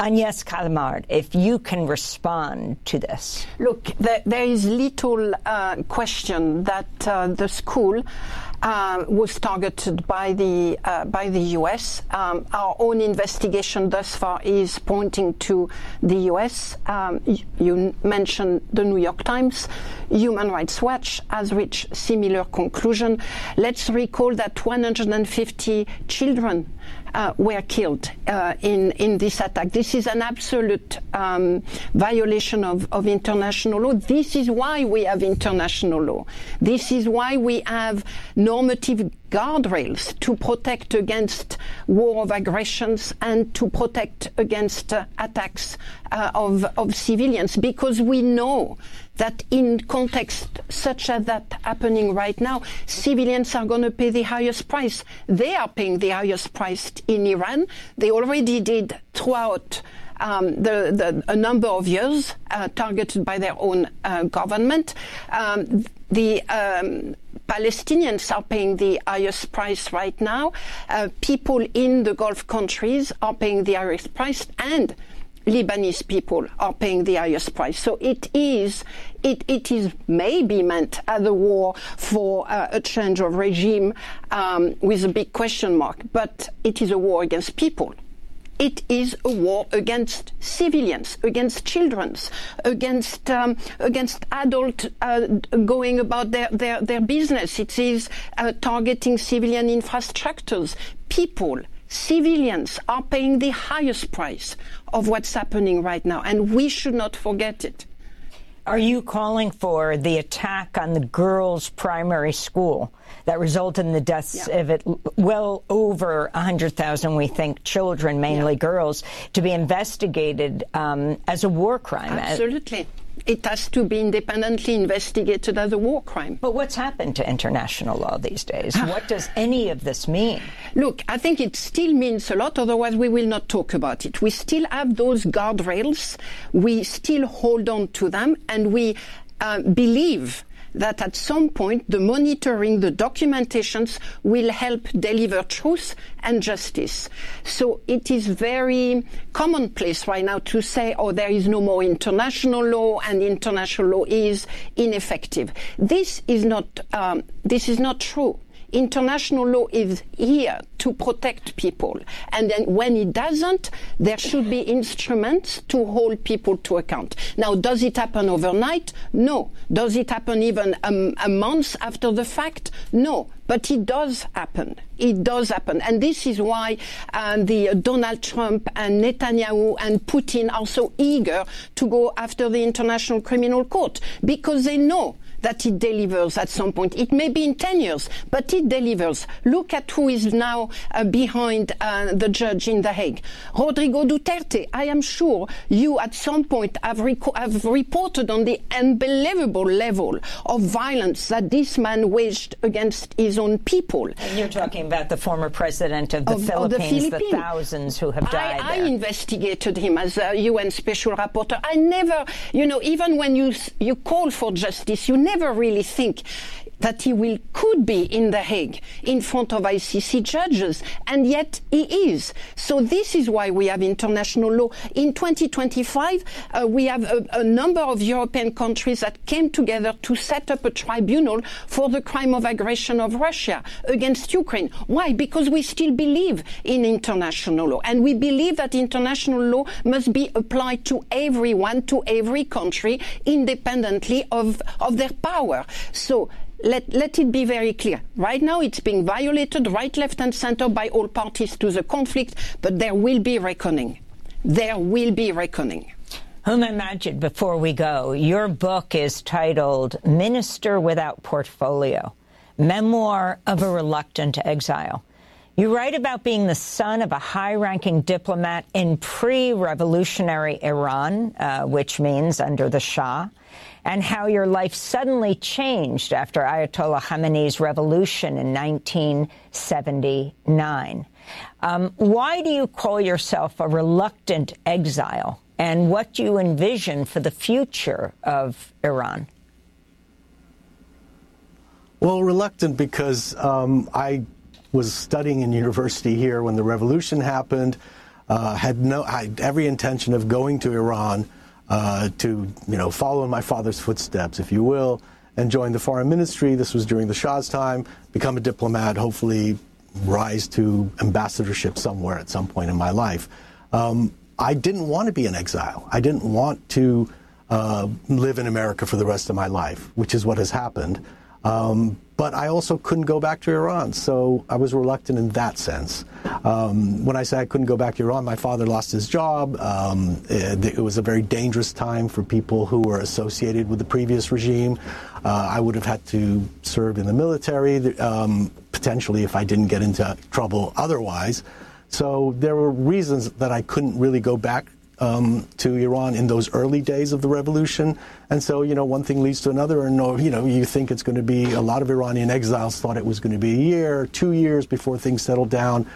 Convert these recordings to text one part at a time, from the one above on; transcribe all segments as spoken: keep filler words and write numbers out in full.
Agnes Callamard, if you can respond to this. Look, there, there is little uh, question that uh, the school uh, was targeted by the uh, by the U S. Um, our own investigation thus far is pointing to the U S. Um, you, you mentioned the New York Times. Human Rights Watch has reached similar conclusion. Let's recall that one hundred fifty children Uh, were killed uh, in in this attack. This is an absolute um, violation of, of international law. This is why we have international law. This is why we have normative guardrails to protect against war of aggressions and to protect against uh, attacks uh, of, of civilians, because we know that in context such as that happening right now, civilians are going to pay the highest price. They are paying the highest price in Iran. They already did throughout um, the, the, a number of years, uh, targeted by their own uh, government. Um, the um, Palestinians are paying the highest price right now. Uh, people in the Gulf countries are paying the highest price, and Lebanese people are paying the highest price. So it is, it, it is maybe meant as a war for uh, a change of regime um, with a big question mark, but it is a war against people. It is a war against civilians, against children, against um, against adults uh, going about their, their, their business. It is uh, targeting civilian infrastructures. People, civilians are paying the highest price of what's happening right now, and we should not forget it. Are you calling for the attack on the girls' primary school that resulted in the deaths yeah. of it, well over one hundred thousand, we think, children, mainly yeah. girls, to be investigated um, as a war crime? Absolutely. It has to be independently investigated as a war crime. But what's happened to international law these days? What does any of this mean? Look, I think it still means a lot, otherwise we will not talk about it. We still have those guardrails, we still hold on to them, and we uh, believe that at some point the monitoring, the documentations will help deliver truth and justice. So it is very commonplace right now to say, oh, there is no more international law and international law is ineffective. This is not, um, this is not true. International law is here to protect people. And then when it doesn't, there should be instruments to hold people to account. Now, does it happen overnight? No. Does it happen even um, a month after the fact? No. But it does happen. It does happen. And this is why uh, the uh, Donald Trump and Netanyahu and Putin are so eager to go after the International Criminal Court, because they know that it delivers at some point. It may be in ten years, but it delivers. Look at who is now uh, behind uh, the judge in The Hague. Rodrigo Duterte. I am sure you at some point have, rec- have reported on the unbelievable level of violence that this man waged against his own people. And you're talking about the former president of the, of, Philippines, of the Philippines, the thousands who have died I, there. I investigated him as a U N special rapporteur. I never, you know, even when you you call for justice, you never really think that he will could be in The Hague in front of I C C judges, and yet he is. So this is why we have international law. In twenty twenty-five, uh, we have a, a number of European countries that came together to set up a tribunal for the crime of aggression of Russia against Ukraine. Why? Because we still believe in international law, and we believe that international law must be applied to everyone, to every country, independently of, of their power. So Let, let it be very clear. Right now it's being violated right, left and center by all parties to the conflict, but there will be reckoning. There will be reckoning. Huma Majid, before we go, your book is titled Minister Without Portfolio, Memoir of a Reluctant Exile. You write about being the son of a high-ranking diplomat in pre-revolutionary Iran, uh, which means under the Shah, and how your life suddenly changed after Ayatollah Khamenei's revolution in nineteen seventy-nine. Um, why do you call yourself a reluctant exile, and what do you envision for the future of Iran? Well, reluctant because um, I was studying in university here when the revolution happened. uh, had no, I had every intention of going to Iran uh, to, you know, follow in my father's footsteps, if you will, and join the foreign ministry. This was during the Shah's time, become a diplomat, hopefully rise to ambassadorship somewhere at some point in my life. Um, I didn't want to be in exile. I didn't want to uh, live in America for the rest of my life, which is what has happened. Um, but I also couldn't go back to Iran, so I was reluctant in that sense. Um, when I say I couldn't go back to Iran, my father lost his job. Um, it, it was a very dangerous time for people who were associated with the previous regime. Uh, I would have had to serve in the military, um, potentially if I didn't get into trouble otherwise. So there were reasons that I couldn't really go back Um, to Iran in those early days of the revolution. And so, you know, one thing leads to another, and, you know, you think it's going to be, a lot of Iranian exiles thought it was going to be a year, two years before things settled down,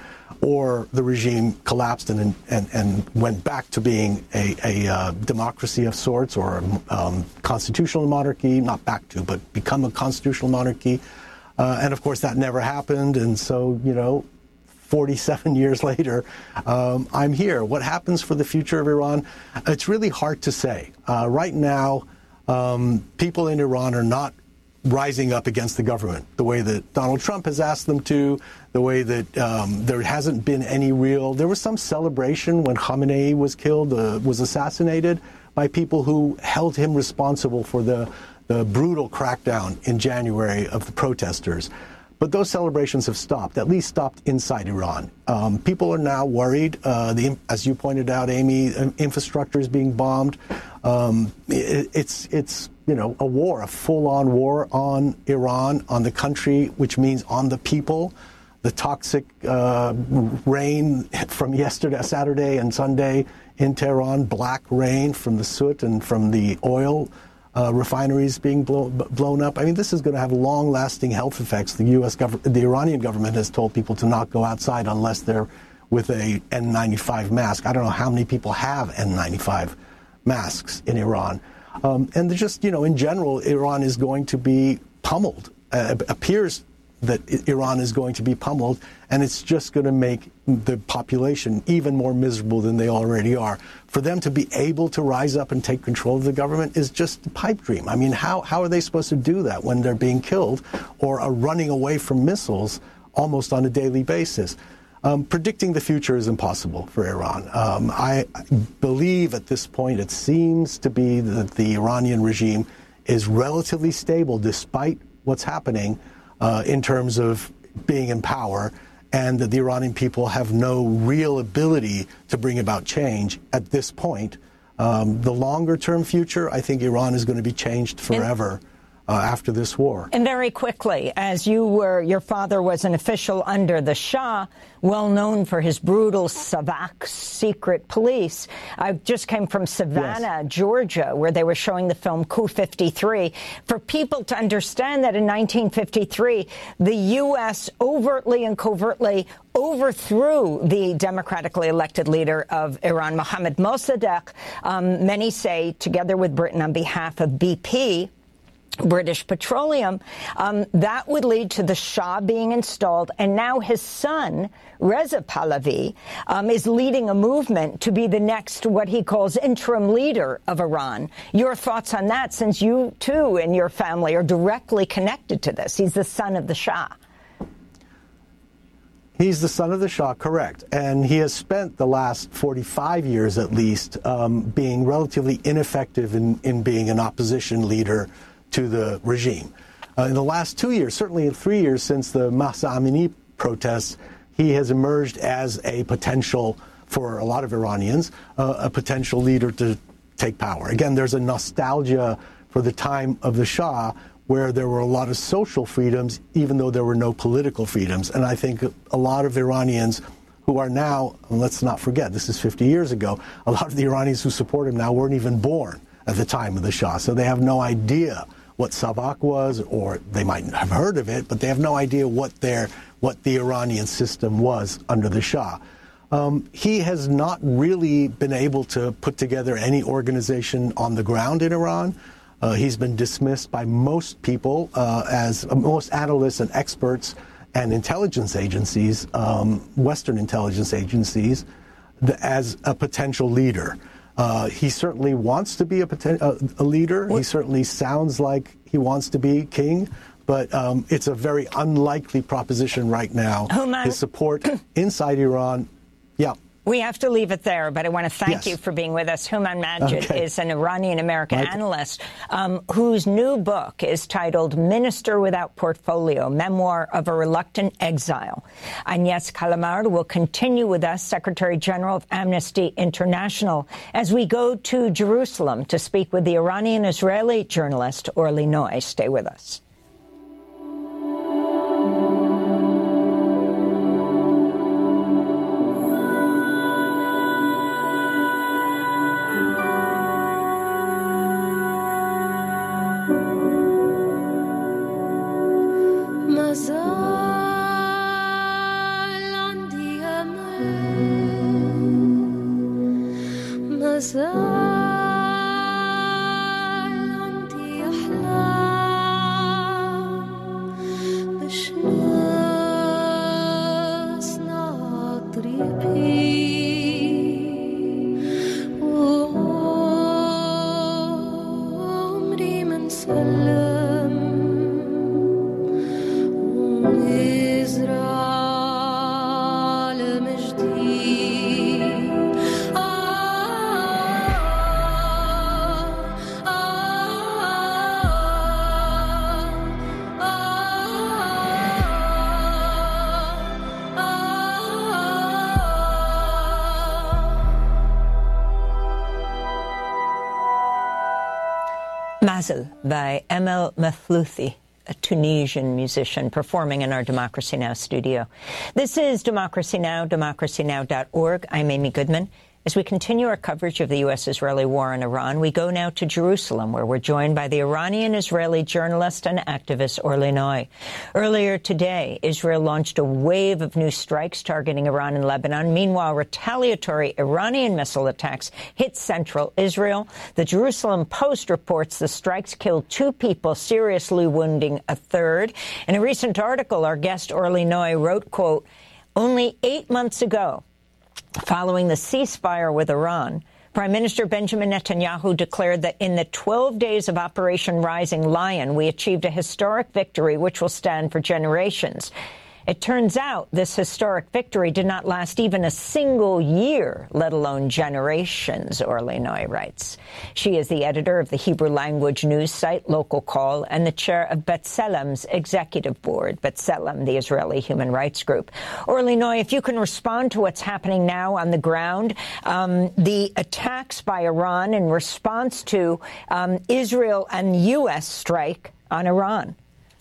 or the regime collapsed and and, and went back to being a, a uh, democracy of sorts, or a um, constitutional monarchy, not back to, but become a constitutional monarchy. Uh, and, of course, that never happened. And so, you know, forty-seven years later, um, I'm here. What happens for the future of Iran? It's really hard to say. Uh, right now, um, people in Iran are not rising up against the government the way that Donald Trump has asked them to, the way that um, there hasn't been any real... There was some celebration when Khamenei was killed, uh, was assassinated, by people who held him responsible for the, the brutal crackdown in January of the protesters. But those celebrations have stopped, at least stopped inside Iran. Um, people are now worried. Uh, the, as you pointed out, Amy, infrastructure is being bombed. Um, it, it's, it's, you know, a war, a full-on war on Iran, on the country, which means on the people. The toxic uh, rain from yesterday, Saturday and Sunday in Tehran, black rain from the soot and from the oil Uh, refineries being blow, blown up. I mean, this is going to have long-lasting health effects. The U S government, the Iranian government has told people to not go outside unless they're with a N ninety-five mask. I don't know how many people have N ninety-five masks in Iran. Um, and just, you know, in general, Iran is going to be pummeled. Uh, it appears that Iran is going to be pummeled, and it's just going to make the population even more miserable than they already are. For them to be able to rise up and take control of the government is just a pipe dream. I mean, how, how are they supposed to do that when they're being killed or are running away from missiles almost on a daily basis? Um, predicting the future is impossible for Iran. Um, I believe at this point it seems to be that the Iranian regime is relatively stable despite what's happening Uh, in terms of being in power, and that the Iranian people have no real ability to bring about change at this point. Um, the longer-term future, I think Iran is going to be changed forever uh, after this war. And very quickly, as you were, your father was an official under the Shah, well known for his brutal Savak secret police. I just came from Savannah, yes. Georgia, where they were showing the film Coup fifty-three. For people to understand that in nineteen fifty-three, the U S overtly and covertly overthrew the democratically elected leader of Iran, Mohammad Mossadegh, um, many say, together with Britain on behalf of B P, British Petroleum, um, that would lead to the Shah being installed. And now his son, Reza Pahlavi, um, is leading a movement to be the next, what he calls, interim leader of Iran. Your thoughts on that, since you, too, and your family are directly connected to this? He's the son of the Shah. He's the son of the Shah, correct. And he has spent the last forty-five years, at least, um, being relatively ineffective in, in being an opposition leader to the regime. Uh, in the last two years, certainly in three years since the Mahsa Amini protests, he has emerged as a potential, for a lot of Iranians, uh, a potential leader to take power. Again, there's a nostalgia for the time of the Shah where there were a lot of social freedoms, even though there were no political freedoms. And I think a lot of Iranians who are now, and let's not forget, this is fifty years ago, a lot of the Iranians who support him now weren't even born at the time of the Shah, so they have no idea what Savak was, or they might have heard of it, but they have no idea what their what the Iranian system was under the Shah. Um, he has not really been able to put together any organization on the ground in Iran. Uh, he's been dismissed by most people, uh, as uh, most analysts and experts and intelligence agencies, um, Western intelligence agencies, the, as a potential leader. Uh, he certainly wants to be a, poten- a, a leader. He certainly sounds like he wants to be king. But um, it's a very unlikely proposition right now. Houman, his support inside Iran, yeah. We have to leave it there, but I want to thank yes. you for being with us. Houman Majid okay. is an Iranian-American right. analyst um, whose new book is titled Minister Without Portfolio, Memoir of a Reluctant Exile. Agnes Callamard will continue with us, Secretary General of Amnesty International, as we go to Jerusalem to speak with the Iranian-Israeli journalist Orly Noy. Stay with us. Mazel by Emel Maflouthi, a Tunisian musician performing in our Democracy Now! Studio. This is Democracy Now!, democracy now dot org. I'm Amy Goodman. As we continue our coverage of the U S-Israeli war in Iran, we go now to Jerusalem, where we're joined by the Iranian-Israeli journalist and activist Orly Noy. Earlier today, Israel launched a wave of new strikes targeting Iran and Lebanon. Meanwhile, retaliatory Iranian missile attacks hit central Israel. The Jerusalem Post reports the strikes killed two people, seriously wounding a third. In a recent article, our guest Orly Noy wrote, quote, "Only eight months ago, following the ceasefire with Iran, Prime Minister Benjamin Netanyahu declared that in the twelve days of Operation Rising Lion, we achieved a historic victory which will stand for generations. It turns out this historic victory did not last even a single year, let alone generations," Orly Noy writes. She is the editor of the Hebrew language news site Local Call and the chair of B'Tselem's executive board, B'Tselem, the Israeli human rights group. Orly Noy, if you can respond to what's happening now on the ground, um, the attacks by Iran in response to um, Israel and U S strike on Iran.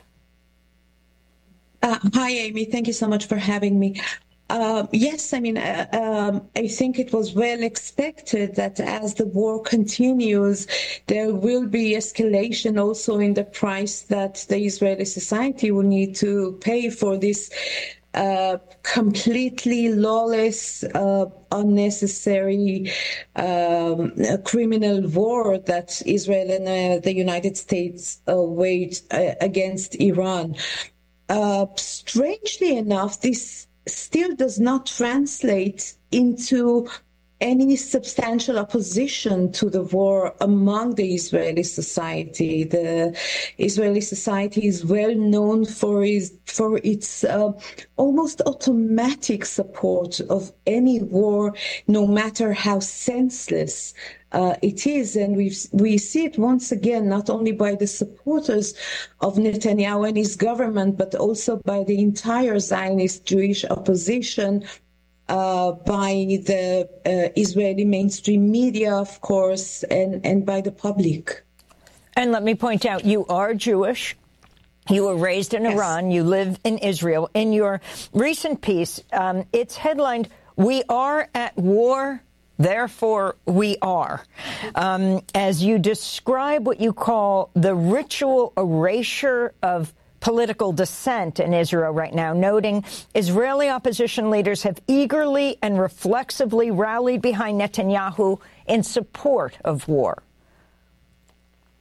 Uh, hi, Amy. Thank you so much for having me. Uh, yes, I mean, uh, um, I think it was well expected that as the war continues, there will be escalation also in the price that the Israeli society will need to pay for this uh, completely lawless, uh, unnecessary um, criminal war that Israel and uh, the United States uh, waged uh, against Iran. Uh, strangely enough, this still does not translate into any substantial opposition to the war among the Israeli society. The Israeli society is well known for its, for its uh, almost automatic support of any war, no matter how senseless Uh, it is, and we we see it once again, not only by the supporters of Netanyahu and his government, but also by the entire Zionist Jewish opposition, uh, by the uh, Israeli mainstream media, of course, and, and by the public. And let me point out, you are Jewish. You were raised in yes. Iran. You live in Israel. In your recent piece, um, it's headlined, "We are at war, therefore we are," um, as you describe what you call the ritual erasure of political dissent in Israel right now, noting Israeli opposition leaders have eagerly and reflexively rallied behind Netanyahu in support of war.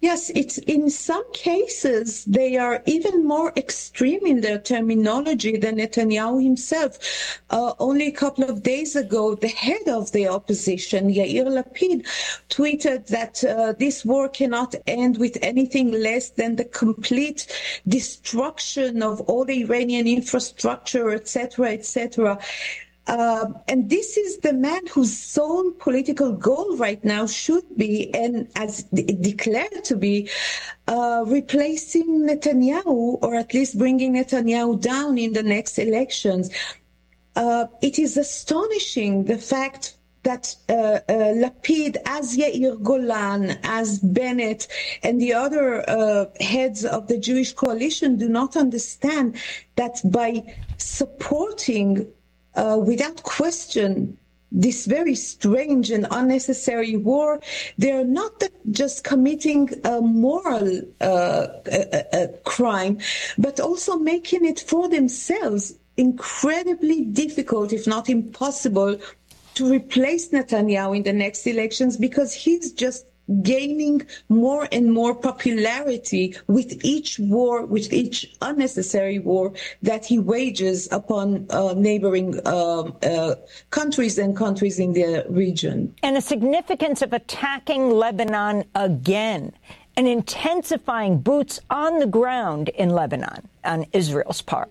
Yes, it's in some cases they are even more extreme in their terminology than Netanyahu himself. Uh, only a couple of days ago, the head of the opposition, Yair Lapid, tweeted that uh, this war cannot end with anything less than the complete destruction of all the Iranian infrastructure, et cetera, et cetera. Uh, and this is the man whose sole political goal right now should be, and as de- declared to be, uh, replacing Netanyahu, or at least bringing Netanyahu down in the next elections. Uh, it is astonishing, the fact that uh, uh, Lapid, as Yair Golan, as Bennett, and the other uh, heads of the Jewish coalition do not understand that by supporting Uh, without question, this very strange and unnecessary war, they're not just committing a moral uh, a, a crime, but also making it for themselves incredibly difficult, if not impossible, to replace Netanyahu in the next elections, because he's just gaining more and more popularity with each war, with each unnecessary war that he wages upon uh, neighboring uh, uh, countries and countries in the region. And the significance of attacking Lebanon again and intensifying boots on the ground in Lebanon on Israel's part.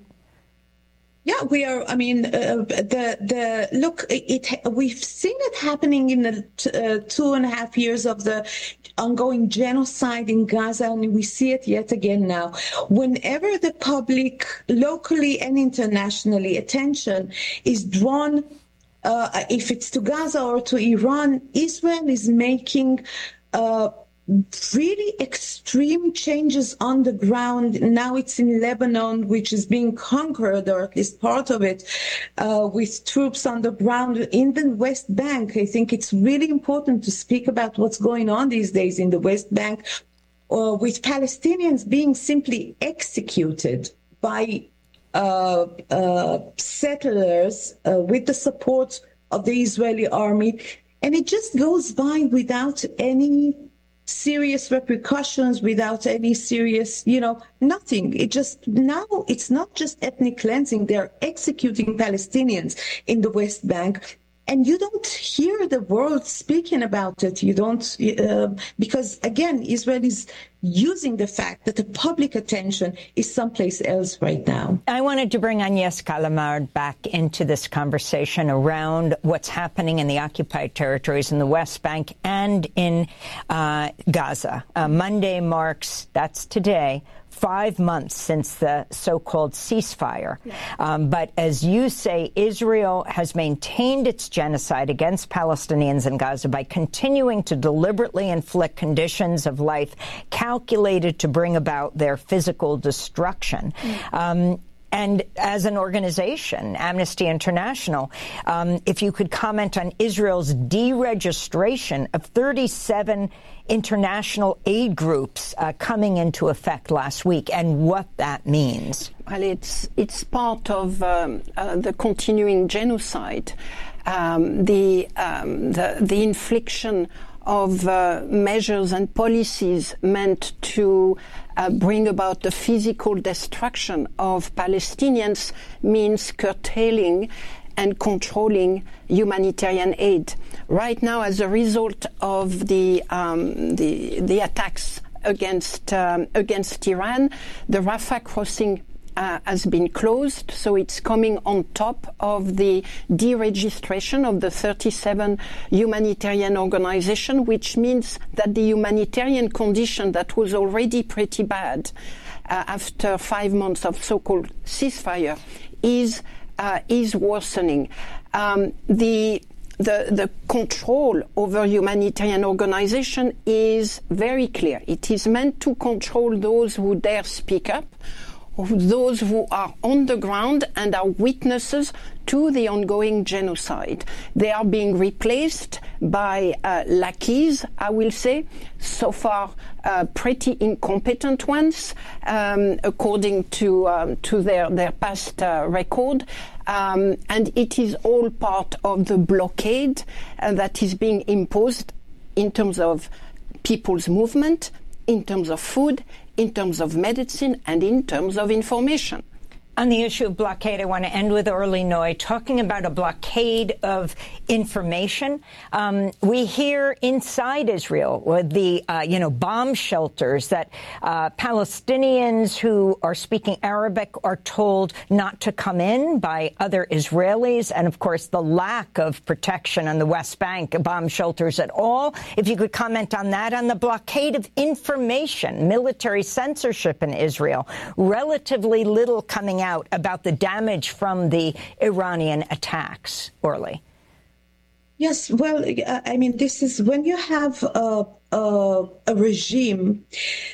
Yeah, we are. I mean, uh, the the look. It, it we've seen it happening in the uh, two and a half years of the ongoing genocide in Gaza, and we see it yet again now. Whenever the public, locally and internationally, attention is drawn, uh, if it's to Gaza or to Iran, Israel is making Uh, really extreme changes on the ground. Now it's in Lebanon, which is being conquered, or at least part of it, uh, with troops on the ground in the West Bank. I think it's really important to speak about what's going on these days in the West Bank, uh, with Palestinians being simply executed by uh, uh, settlers uh, with the support of the Israeli army. And it just goes by without any serious repercussions, without any serious, you know, nothing. It just, now it's not just ethnic cleansing. They're executing Palestinians in the West Bank. And you don't hear the world speaking about it. You don't, uh, because again, Israel is using the fact that the public attention is someplace else right now. I wanted to bring Agnes Callamard back into this conversation around what's happening in the occupied territories in the West Bank and in uh, Gaza. Uh, Monday marks, that's today, five months since the so-called ceasefire. Yeah. Um, but as you say, Israel has maintained its genocide against Palestinians in Gaza by continuing to deliberately inflict conditions of life calculated to bring about their physical destruction. Mm. Um, And as an organization, Amnesty International, um, if you could comment on Israel's deregistration of thirty-seven international aid groups uh, coming into effect last week, and what that means. Well, it's it's part of um, uh, the continuing genocide, um, the, um, the the infliction of uh, measures and policies meant to uh, bring about the physical destruction of Palestinians means curtailing and controlling humanitarian aid. Right now, as a result of the um, the, the attacks against um, against Iran, the Rafah crossing Uh, has been closed, so it's coming on top of the deregistration of the thirty-seven humanitarian organization, which means that the humanitarian condition that was already pretty bad uh, after five months of so-called ceasefire is uh, is worsening. Um, the The, the control over humanitarian organization is very clear. It is meant to control those who dare speak up, those who are on the ground and are witnesses to the ongoing genocide. They are being replaced by uh, lackeys, I will say, so far uh, pretty incompetent ones, um, according to um, to their, their past uh, record. Um, and it is all part of the blockade uh, that is being imposed in terms of people's movement, in terms of food, in terms of medicine, and in terms of information. On the issue of blockade, I want to end with Orly Noy talking about a blockade of information. Um, we hear inside Israel with the, uh, you know, bomb shelters that uh, Palestinians who are speaking Arabic are told not to come in by other Israelis. And, of course, the lack of protection on the West Bank, bomb shelters at all. If you could comment on that, on the blockade of information, military censorship in Israel, relatively little coming out about the damage from the Iranian attacks. Orly. Yes, well, I mean, this is when you have a, a, a regime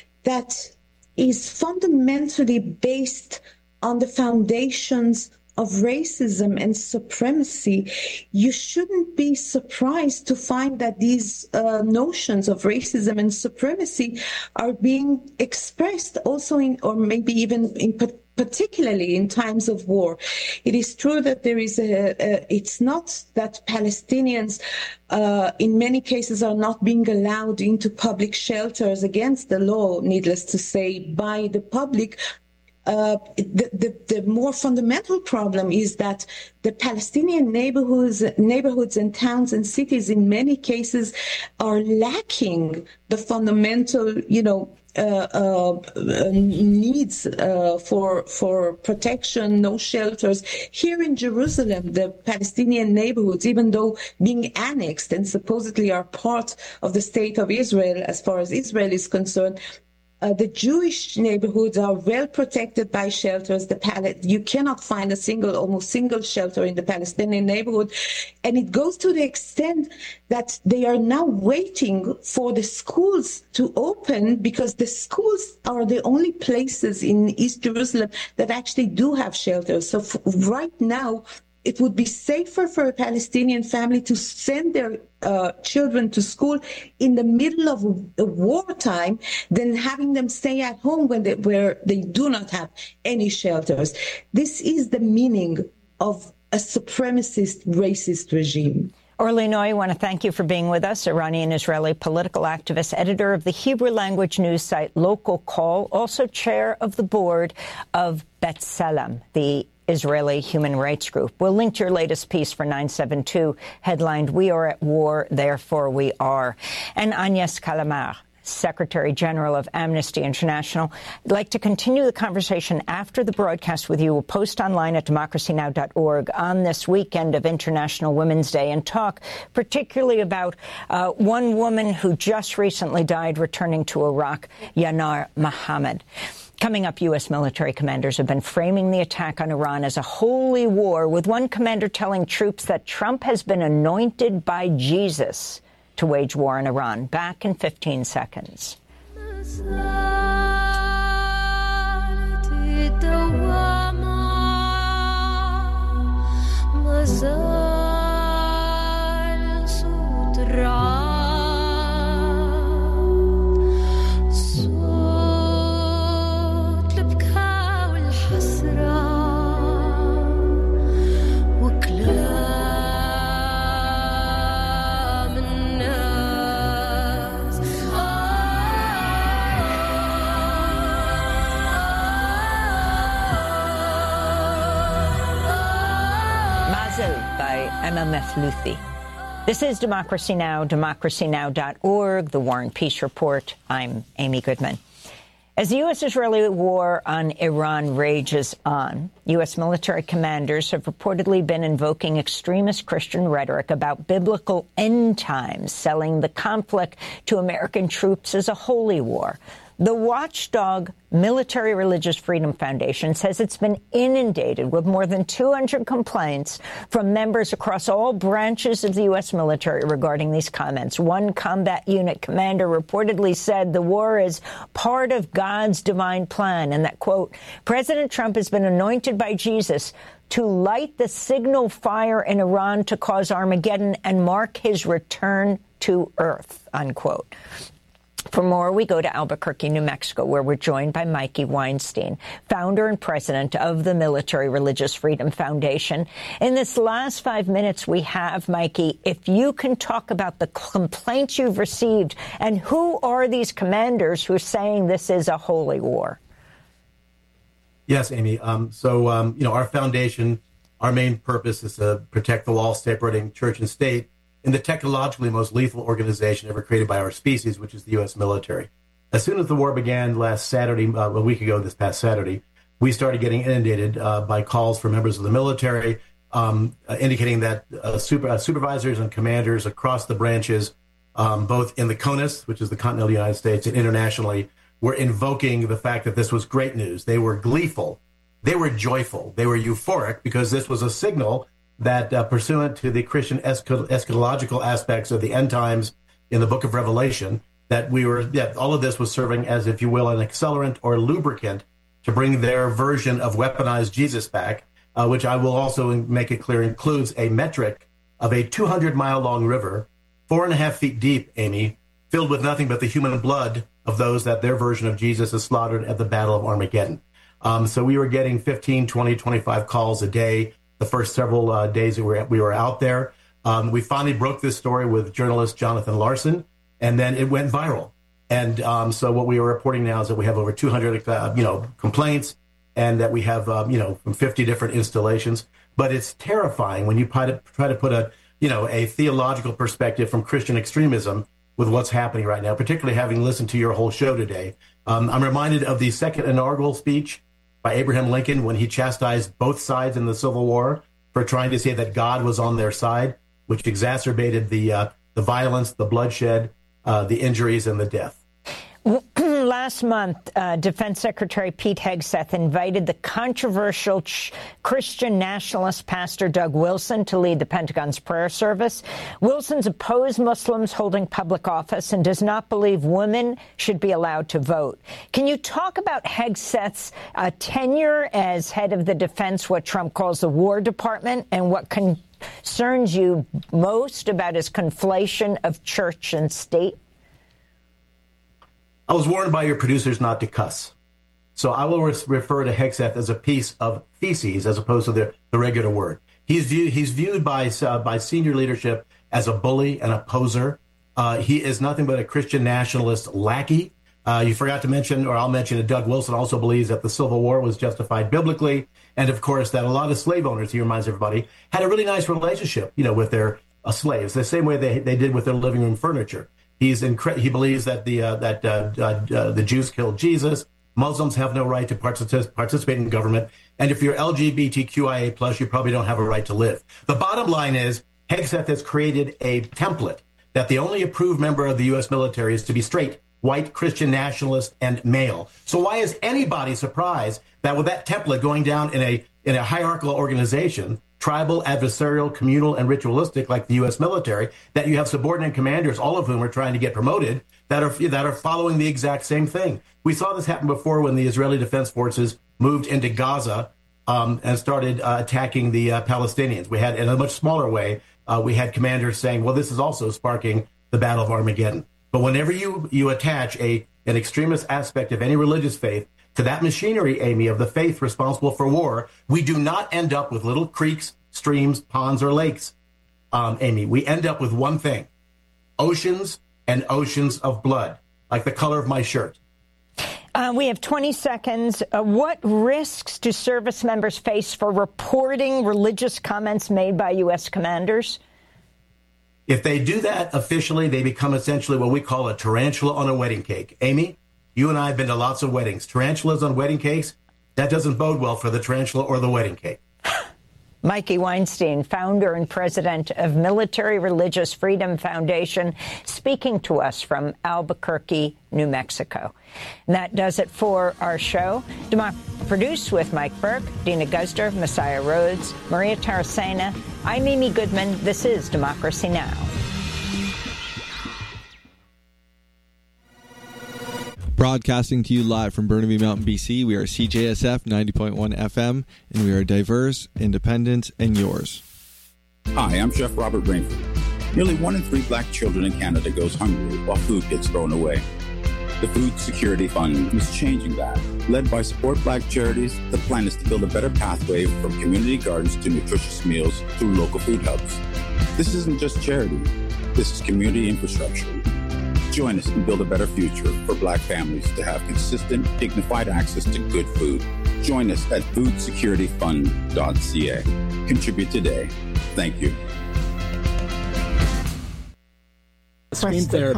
that is fundamentally based on the foundations of racism and supremacy, you shouldn't be surprised to find that these uh, notions of racism and supremacy are being expressed also in, or maybe even in particularly in times of war. It is true that there is a, a it's not that Palestinians uh, in many cases are not being allowed into public shelters against the law, needless to say, by the public. Uh, the, the, the more fundamental problem is that the Palestinian neighborhoods, neighborhoods and towns and cities in many cases are lacking the fundamental, you know, Uh, uh, needs uh, for for protection, no shelters. Here in Jerusalem, the Palestinian neighborhoods, even though being annexed and supposedly are part of the state of Israel, as far as Israel is concerned, Uh, the Jewish neighborhoods are well protected by shelters. The Pal- you cannot find a single, almost single shelter in the Palestinian neighborhood. And it goes to the extent that they are now waiting for the schools to open, because the schools are the only places in East Jerusalem that actually do have shelters. So f- right now, it would be safer for a Palestinian family to send their uh, children to school in the middle of a wartime than having them stay at home when they, where they do not have any shelters. This is the meaning of a supremacist, racist regime. Orly Noy, I want to thank you for being with us, Iranian-Israeli political activist, editor of the Hebrew language news site Local Call, also chair of the board of B'Tselem, the Israeli human rights group. We'll link to your latest piece for nine seven two, headlined, "We are at war, therefore we are." And Agnes Callamard, Secretary General of Amnesty International. I'd like to continue the conversation after the broadcast with you. We'll post online at democracy now dot org on this weekend of International Women's Day and talk particularly about uh, one woman who just recently died returning to Iraq, Yanar Mohammed. Coming up, U S military commanders have been framing the attack on Iran as a holy war, with one commander telling troops that Trump has been anointed by Jesus to wage war in Iran. Back in fifteen seconds. Luthi. This is Democracy Now!, democracy now dot org, the War and Peace Report. I'm Amy Goodman. As the U S-Israeli war on Iran rages on, U S military commanders have reportedly been invoking extremist Christian rhetoric about biblical end times, selling the conflict to American troops as a holy war. The watchdog Military Religious Freedom Foundation says it's been inundated with more than two hundred complaints from members across all branches of the U S military regarding these comments. One combat unit commander reportedly said the war is part of God's divine plan and that, quote, President Trump has been anointed by Jesus to light the signal fire in Iran to cause Armageddon and mark his return to earth, unquote. For more, we go to Albuquerque, New Mexico, where we're joined by Mikey Weinstein, founder and president of the Military Religious Freedom Foundation. In this last five minutes we have, Mikey, if you can talk about the complaints you've received and who are these commanders who are saying this is a holy war? Yes, Amy. Um, so, um, you know, our foundation, our main purpose is to protect the wall separating church and state in the technologically most lethal organization ever created by our species, which is the U S military. As soon as the war began last Saturday, uh, a week ago, this past Saturday, we started getting inundated uh, by calls from members of the military um, uh, indicating that uh, super, uh, supervisors and commanders across the branches, um, both in the CONUS, which is the continental United States, and internationally, were invoking the fact that this was great news. They were gleeful. They were joyful. They were euphoric because this was a signal that uh, pursuant to the Christian eschat- eschatological aspects of the end times in the book of Revelation, that we were, yeah, all of this was serving as, if you will, an accelerant or lubricant to bring their version of weaponized Jesus back, uh, which I will also make it clear includes a metric of a two hundred mile long river, four and a half feet deep, Amy, filled with nothing but the human blood of those that their version of Jesus is slaughtered at the Battle of Armageddon. Um, so we were getting fifteen, twenty, twenty-five calls a day the first several uh, days that we were, we were out there. Um, we finally broke this story with journalist Jonathan Larson, and then it went viral. And um, so what we are reporting now is that we have over two hundred, uh, you know, complaints, and that we have, um, you know, from fifty different installations. But it's terrifying when you try to, try to put a, you know, a theological perspective from Christian extremism with what's happening right now, particularly having listened to your whole show today. Um, I'm reminded of the second inaugural speech by Abraham Lincoln when he chastised both sides in the Civil War for trying to say that God was on their side, which exacerbated the uh, the violence, the bloodshed, uh, the injuries, and the death. Last month, uh, Defense Secretary Pete Hegseth invited the controversial ch- Christian nationalist pastor Doug Wilson to lead the Pentagon's prayer service. Wilson's opposed Muslims holding public office and does not believe women should be allowed to vote. Can you talk about Hegseth's uh, tenure as head of the defense, what Trump calls the War Department, and what concerns you most about his conflation of church and state? I was warned by your producers not to cuss. So I will re- refer to Hegseth as a piece of feces as opposed to the, the regular word. He's viewed, he's viewed by, uh, by senior leadership as a bully and a poser. Uh, he is nothing but a Christian nationalist lackey. Uh, you forgot to mention, or I'll mention that Doug Wilson also believes that the Civil War was justified biblically. And of course, that a lot of slave owners, he reminds everybody, had a really nice relationship, you know, with their uh, slaves, the same way they, they did with their living room furniture. He's incre- He believes that the uh, that uh, uh, uh, the Jews killed Jesus. Muslims have no right to particip- participate in government. And if you're L G B T Q I A plus, you probably don't have a right to live. The bottom line is Hegseth has created a template that the only approved member of the U S military is to be straight, white, Christian nationalist, and male. So why is anybody surprised that with that template going down in a in a hierarchical organization, tribal, adversarial, communal, and ritualistic like the U S military, that you have subordinate commanders, all of whom are trying to get promoted, that are that are following the exact same thing? We saw this happen before when the Israeli Defense Forces moved into Gaza um, and started uh, attacking the uh, Palestinians. We had, in a much smaller way, uh, we had commanders saying, well, this is also sparking the Battle of Armageddon. But whenever you, you attach a an extremist aspect of any religious faith to that machinery, Amy, of the faith responsible for war, we do not end up with little creeks, streams, ponds, or lakes, um, Amy. We end up with one thing: oceans and oceans of blood, like the color of my shirt. Uh, we have twenty seconds. Uh, what risks do service members face for reporting religious comments made by U S commanders? If they do that officially, they become essentially what we call a tarantula on a wedding cake. Amy, you and I have been to lots of weddings. Tarantulas on wedding cakes, that doesn't bode well for the tarantula or the wedding cake. Mikey Weinstein, founder and president of Military Religious Freedom Foundation, speaking to us from Albuquerque, New Mexico. And that does it for our show. Democ- produced with Mike Burke, Dina Guzder, Messiah Rhodes, Maria Taracena. I'm Amy Goodman. This is Democracy Now! Broadcasting to you live from Burnaby Mountain, B C, we are C J S F ninety point one F M, and we are diverse, independent, and yours. Hi, I'm Chef Robert Rainford. Nearly one in three black children in Canada goes hungry while food gets thrown away. The Food Security Fund is changing that. Led by Support Black Charities, the plan is to build a better pathway from community gardens to nutritious meals through local food hubs. This isn't just charity. This is community infrastructure. Join us and build a better future for Black families to have consistent, dignified access to good food. Join us at food security fund dot c a. Contribute today. Thank you. Screen therapy